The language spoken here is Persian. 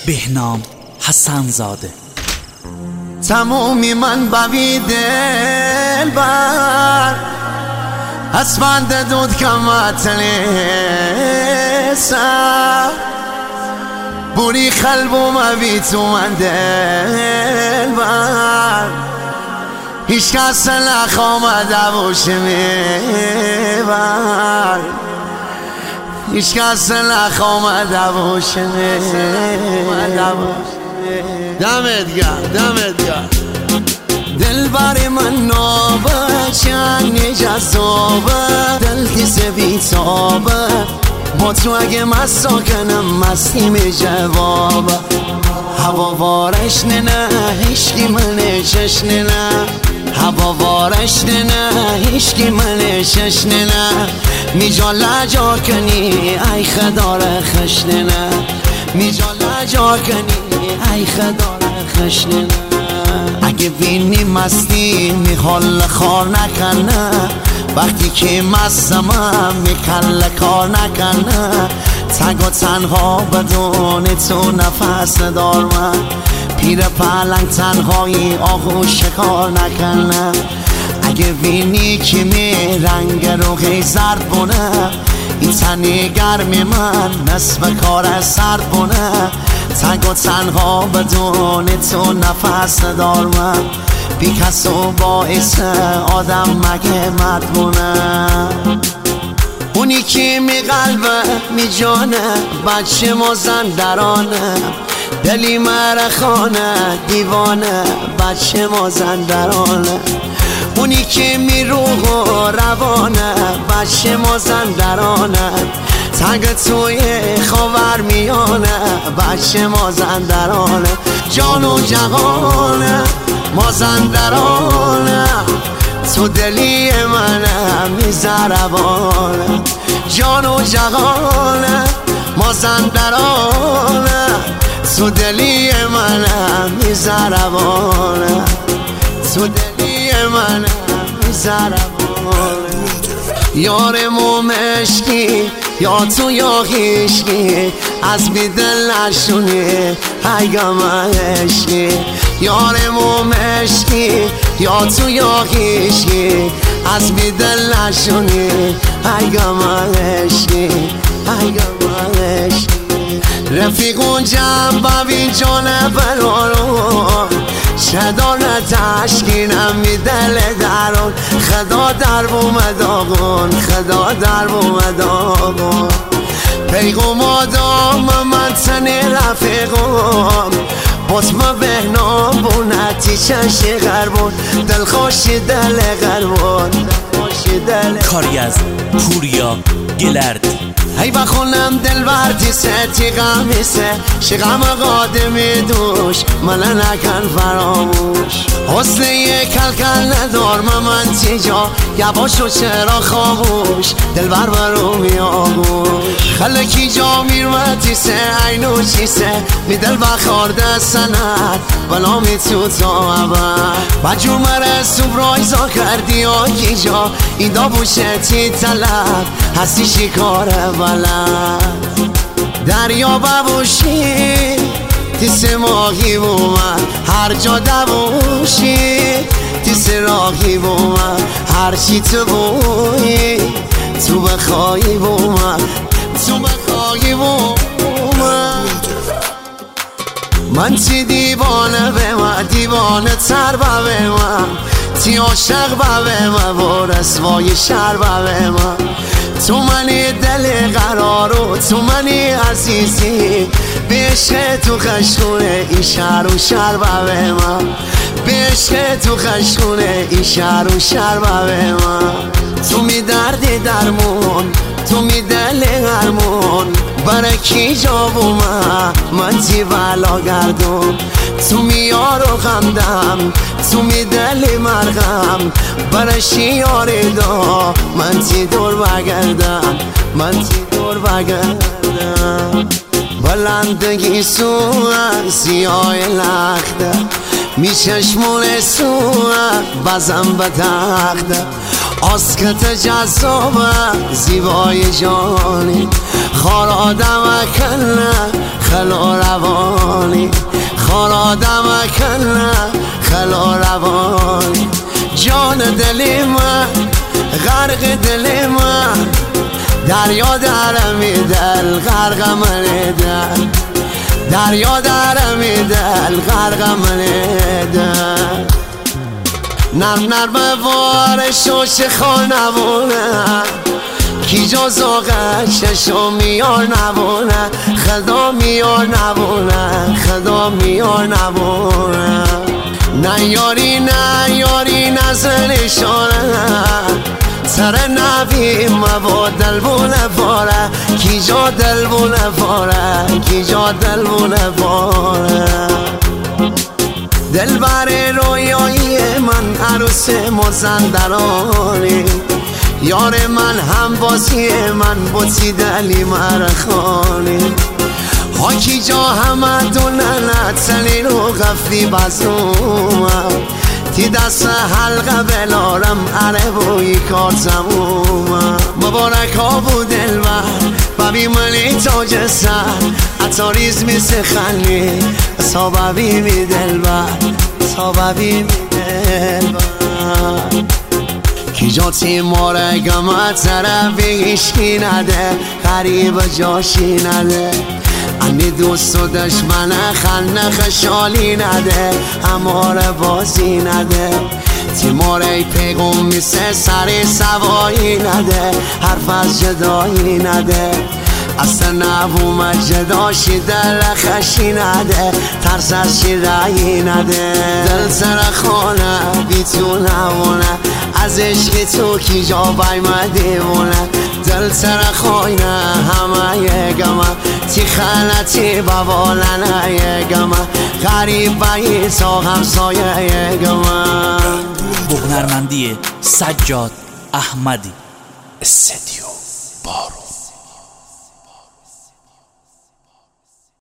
بهنام حسن زاده. تمومی من بوی دل بر اسفند دود کمت لیسا بوری خلبو موی تو من دل بر هیچ کس نخوامده باشه میبر هیچ کس نخوامده باشه دمت گرم دل بر من نابه چنگ جذابه دل تیز بیتابه با تو اگه مستا کنم مستیم جوابه هوا وارش نه هشکی من چشن نه هوا وارش نه هشکی من چشن نه میجا لجا کنی ای خدار خشن نه میجا لجا کنی ای خدار خشن نه اگه بینی مستی میخوال خار نکنه وقتی که مستمم میکل کار نکنه تگ و تنها بدون تو نفس ندار من پیر پلنگ تنهایی آهو شکار نکنه اگه بینی که می رنگ رو زرد بونه این تنی گرمی من نصف کار سرد بونه تگ و تنها بدون تو نفس ندار من بی کس و باعث آدم مگه مرد بونه اونی که می قلبه می جانه بچه مازندرانه دلی مرخانه دیوانه بچه مازندرانه اونی که می روح و روانه بچه مازندرانه تنگ توی خاور میانه بچه مازندرانه جان و جهانه مازندرانه تو دلی منه میزربانه جان و جهانه مازندرانه تو دلی منه میزربانه تو دلی منه میزربانه یار مومشکی یا تو یا هیشکی از بی دل نشونی هیگم عشقی یار مومشکی یا تو یا هیشکی از بی دل نشونی هیگم عشقی هیگم عشقی رفیقون جنب ببین جان برارون شدان تشکینم می دل درون خدا در بومد آقون خدا در بومد آقون پیغم آدام من تن رفیقم بطمه بهنام بونتی چنشی غربون دل خوشی دل غربون کاری از پوریا گلرد. ای بخونم دل بردی ستی غمیسه شغم قادمی دوش من نکن فراموش حسن یک کلکل ندار من تیجا یباشو چرا خاموش دل بر برو آگوش خلکی جا میرمتی سه اینو چیسه می دل بخارده سند بلا می تو تا عبر بجور مره سوبرایزا کردی آکی جا این دا بوشتی طلب هستی شکاره دریا ببوشی تیس ماهی بومن هر جا دبوشی تیس راهی بومن هر چی تو بویی تو بخوایی بومن تو بخوایی بومن من تی دیوانه به من دیوانه تر به من تی عاشق به من و رسوای شر به من تو منی دل قرارو تو منی عزیزی به عشق تو خشکونه این شهر و شهر به من به عشق تو خشکونه این شهر و شهر به من تو می دردی درمون تو می دل هرمون برای کی جا بومن من تی بلا گردون تو می یار و غمدم تو می دل مرغم برای شیاری دا من تی دور بگردم من تی دور بگردم بلندگی سوان سیاه لخته می چشمون سوان بزم به تخته آسکت جذابه زیبای جانی خار آدم کنه خلا روانی خارادم کنه خلا روانی جان دل من غرق دل من دریا درمی دل غرق من دل دریا درمی دل غرق من دل نرم نرم وارش و چه خانمونه کی جز آغشش و میار نبونه خدا میار نبونه خدا میار نبونه نه یاری نزلشانه سر نبی مبا دلبونه باره کی جا دلبونه باره کی جا دلبونه باره دل بر رویایی من عروس مازندرانی یار من هم بازی من بوتی دلی مرخانی حاکی جا همه دوننه تلی رو غفلی بزومم تی دست حلقه بلارم عره بوی کار زمومم مبارک ها بود دلبر ببی منی تاج سر اتاریز می سخنی صاببی می دلبر صاببی می دلبر کی جا تیماره گمه طرفی هیشکی نده غریب جاشی نده انی دوست و دشمن خلنه خشالی نده هماره بازی نده تیماره پیغم میسه سری سوایی نده حرف از جدایی نده اصلا نبوم جداشی دل خشی نده ترس از شیرایی نده دل سر خانه بی تو نمونه از عشق تو کی جا بایم دیوونه دل سر خانه همه یگمه تی خلطی ببالنه یگمه غریب بایی تا همسایه یگمه هنرمندی سجاد احمدی استدیو بارو